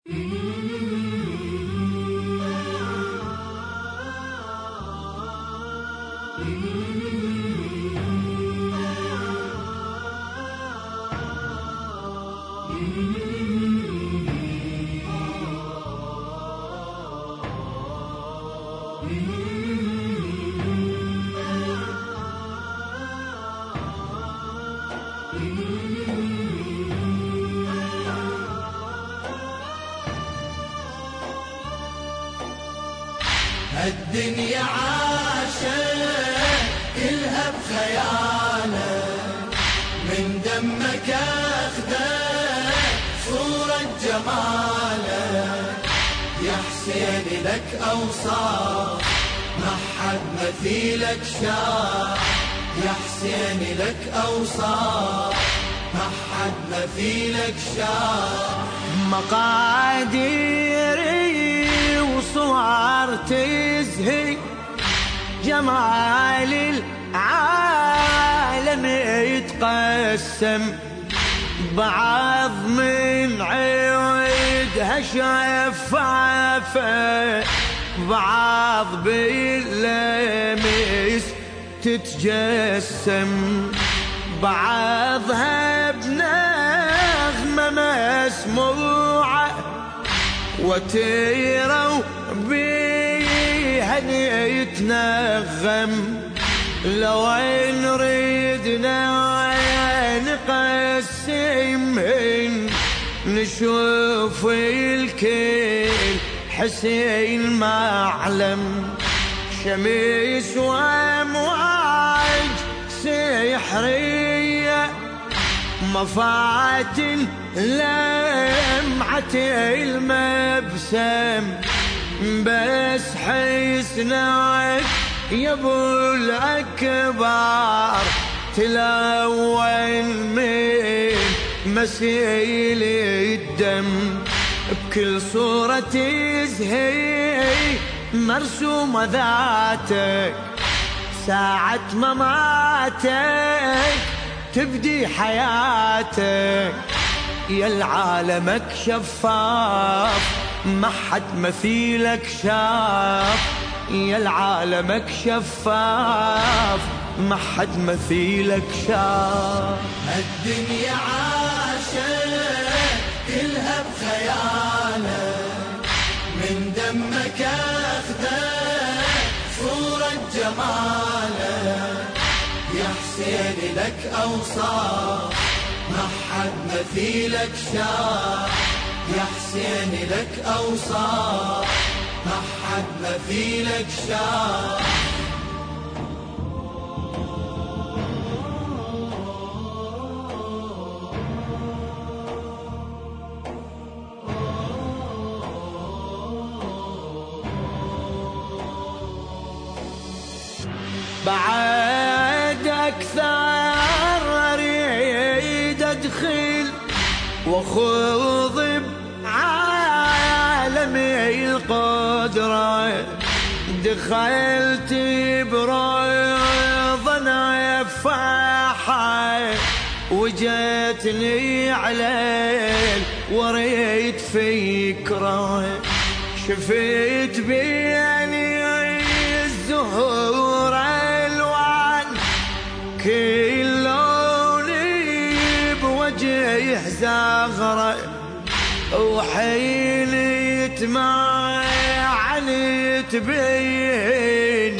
الدنيا عاشت كلها بخيالك، من دمك اخذت صورة جمالك. يا حسين لك اوصاف ما حد مثيلك شاف، يا حسين لك اوصاف ما حد مثيلك شاف. مقاديري وصور تزهي جمال العالم يتقسم، بعض من عيدها شفافة، بعض باللمس تتجسم، بعضها بنغمة مسموعة وتيروا بيها يتنغم. لو نريدنا نقسمهن نشوف الكل حسين معلم، شمس وامواج سحرية، مفاتن لمعة المبسم، بس حسنك يا ابو الاكبر تلون من مسيل الدم. بكل صورة تزهي مرسومة ذاتك، ساعة مماتك تبدي حياتك. يا العالمك شفاف ما حد مثيلك شاف، يا العالمك شفاف ما حد مثيلك شاف. الدنيا عاشت كلها بخيالك، من دمك اخذت صورة جمالك. يا حسين لك اوصاف ما حد مثيلك شاف، يا حسين لك اوصاف ما حد مثيلك شاف. بعد أكثر أريد أدخل وخوض بعالم القدرة، دخلت بروض نفاحة وجتني عليل وريت فكرة، شفت بيني الزهور الوان كل لون بوجه زغرة، وحين يتمعني تبين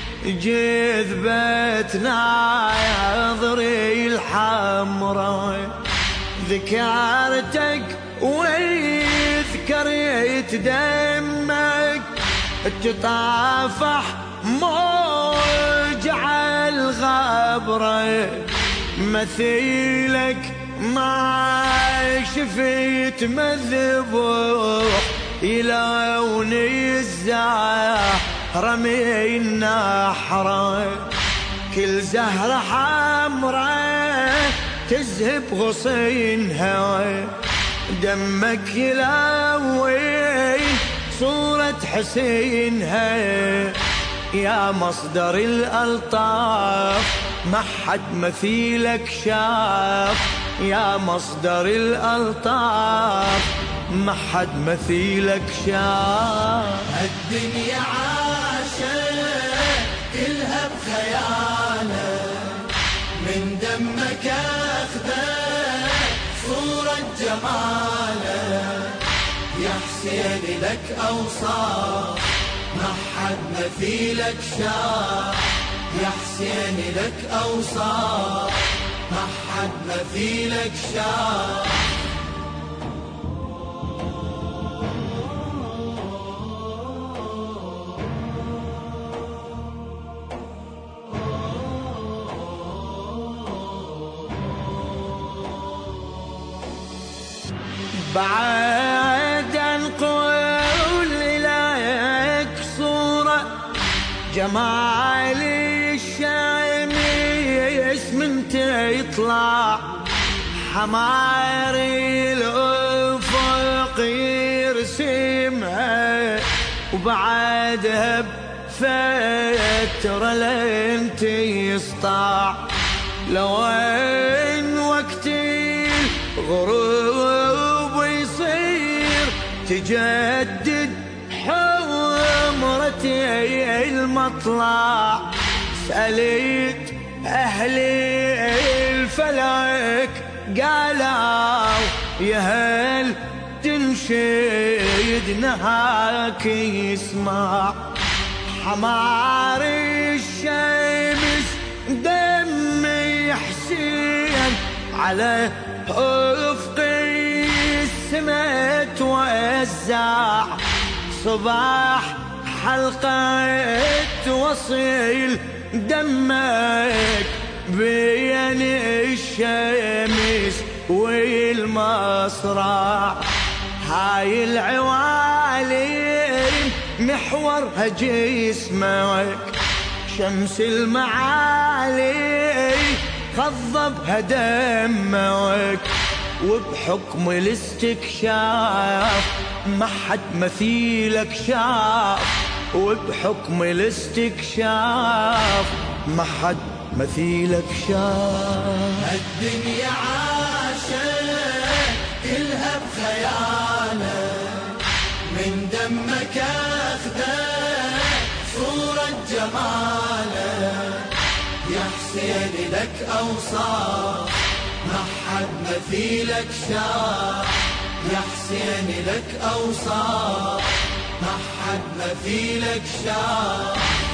جذبتنا نظري الحمراء. ذكرتك وذكرت دمك تطافح موجع الغبرة، مثيلك ما شفت مذبوح يلون الزهرة من نحرة. كل زهرة حمراء تذهب غصينها، دمك يلوي صورة حسينها. يا مصدر الألطاف ما حد مثيلك شاف، يا مصدر الألطاف ما حد مثيلك شاف. الدنيا عاشت كلها بخيالك، من دمك اخذت صورة جمالك، يا حسين لك اوصاف ما حد مثيلك شاف، يا حسين لك اوصاف ما حد مثيلك شاف. بعد نقول لك صورة جمال الشمس من تطلع، حماري الأفق يرسمها، وبعدها بفترة لين تسطع، لوين وقت الغروب يصير تجدد حمرة المطلع. سألت أهلي الفلك قالوا يا هل تنشد نهاك يسمع، حمار الشمس دمي حسين على أفق السما توزع، صباح حلقة وصيل دمك بين الشمس والمصرع، هاي العوالم محورها جسمك، شمس المعالي خضبها دمك، وبحكم الاستكشاف ما حد مثيلك شاف، وبحكم الاستكشاف ما حد مثيلك شاف. الدنيا عاشت كلها بخيالك، من دمك اخذت صورة جمالك، يا حسين لك اوصاف ما حد مثيلك شاف، يا حسين لك اوصاف ما حد مثيلك شاف.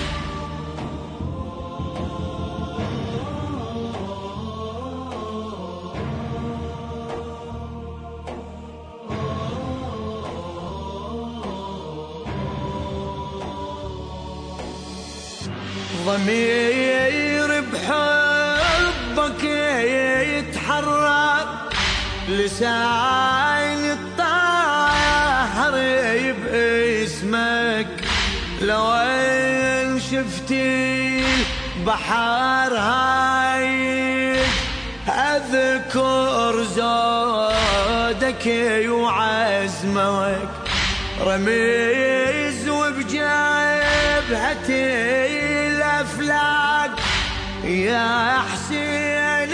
ضمير بحبك يتحرك، لسان الطاهر باسمك، لو ان شفتي البحر هاي اذكر زودك وعزمك، رميز وبجبهتي الافلاك، يا حسين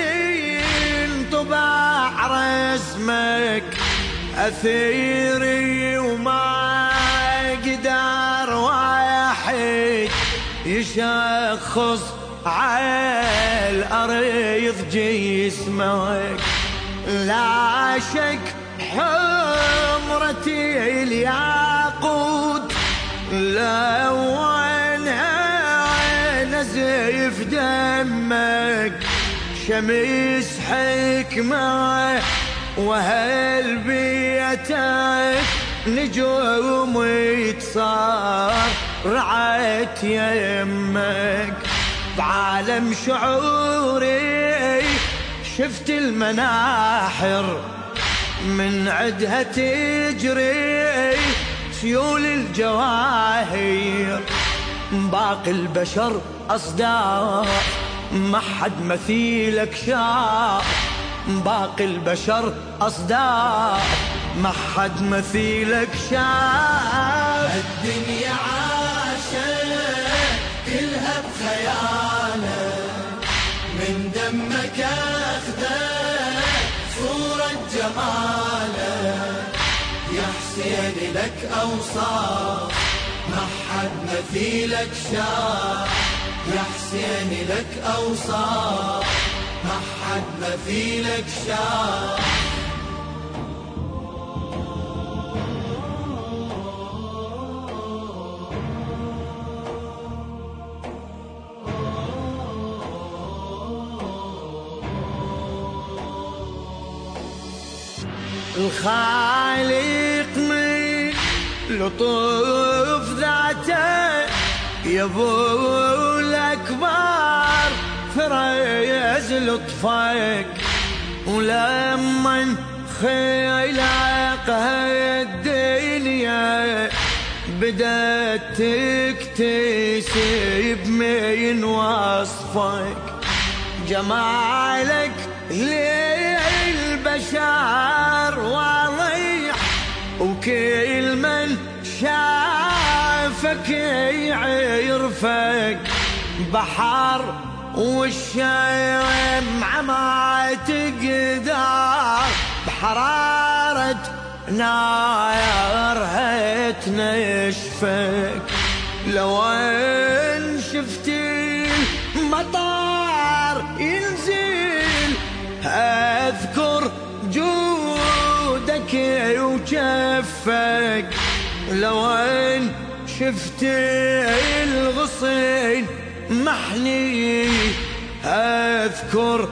انطبع رسمك، اثيري وما قدر واحد يشخص على الارض جسمك، لا شك حمرتي الياقوت لونها نزف دمك، شمس حكمة وهل بيتك نجوم يتصار رعت يمك، بعالم شعوري شفت المناحر من عدها تجري سيول الجواهر، باقي البشر أصداء ما حد مثيلك شاف، باقي البشر أصداء ما حد مثيلك شاف. الدنيا عاشت كلها بخيالك، من دمك اخذت صورة جمالك، يا حسين لك أوصاف ما حد مثيلك شاف، يا حسين لك أوصاف ما حد مثيلك شاف. الخالق من لطف ذاته يا ابو الاكبر فريز لطفك، ولمن خلق الدنيا بدأت تكتسب من وصفك، جمالك للبشر واضح وكل من شافك يعرفك، بحر والشمعة ما تقدر بحرارة نارها تنشفك، لو ان شفت المطر ينزل اذكر جودك وجفك، لو ان شفت الغصن محني اذكر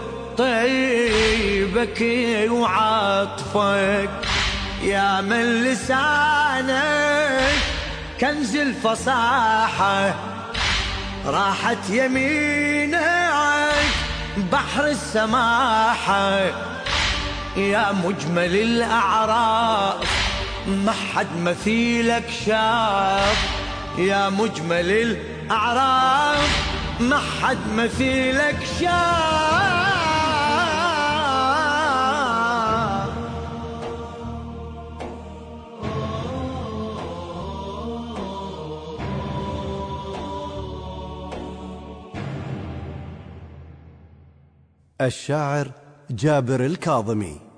طيبك وعطفك، يا من لسانك كنز الفصاحة راحت يمينك بحر السماحة، يا مجمل الأعراف ما حد مثيلك شاف، يا مجمل الأعراف ما حد مثيلك شاف. الشاعر جابر الكاظمي.